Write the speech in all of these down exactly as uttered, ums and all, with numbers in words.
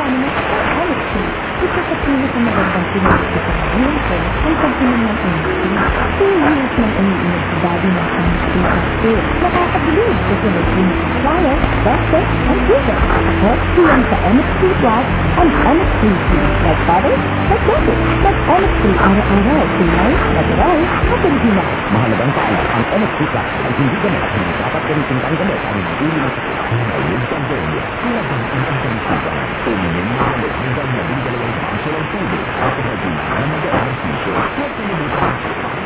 Geronimo at Alexi. Isa sa pilit na magandang pinagod sa pagkain ko ang pagkinom ng Alexi. Two years nang umiinom si Daddy ng Alexi Cocktail. Nakakabilib kasi may cream flour, butter, and sugar. At siyang sa Alexi Plus and Alexi Tea. Like butter, like butter. Like Alexi araw-araw, Pinay, natural, at original. Mahalagang paalala, ang M X P Plus ay hindi gamot at hindi dapat gamitin ang gamot ang naguli ng sakit. Ngayon sa Antonio, halagang ang intensita. Uminom ng gamot hanggang naging dalawang baso ng tubig at naging na magaan ang piso. Huwag kalimutan ang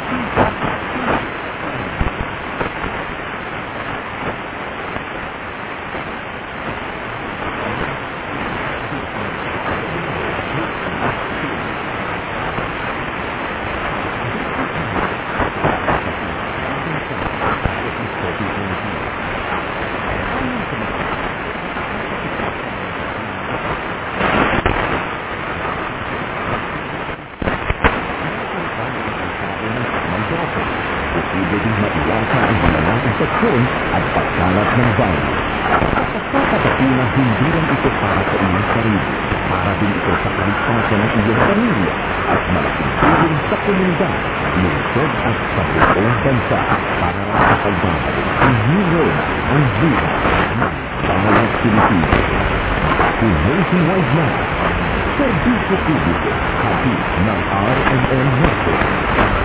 posibleng maiwasa ang mga infeksyon at pagkalat ng virus. Pagkakataon na hindi lang ito para sa iyong sarili, para din ito sa kaligtasan ng iyong pamilya at malaking tulong sa komunidad, lungsod at sa buong bansa para sa pagbabalik ang Neurona ang buhay ng bawat Pilipino. Kung nationwide na, serbisyo publiko, hatid ng R and M Network.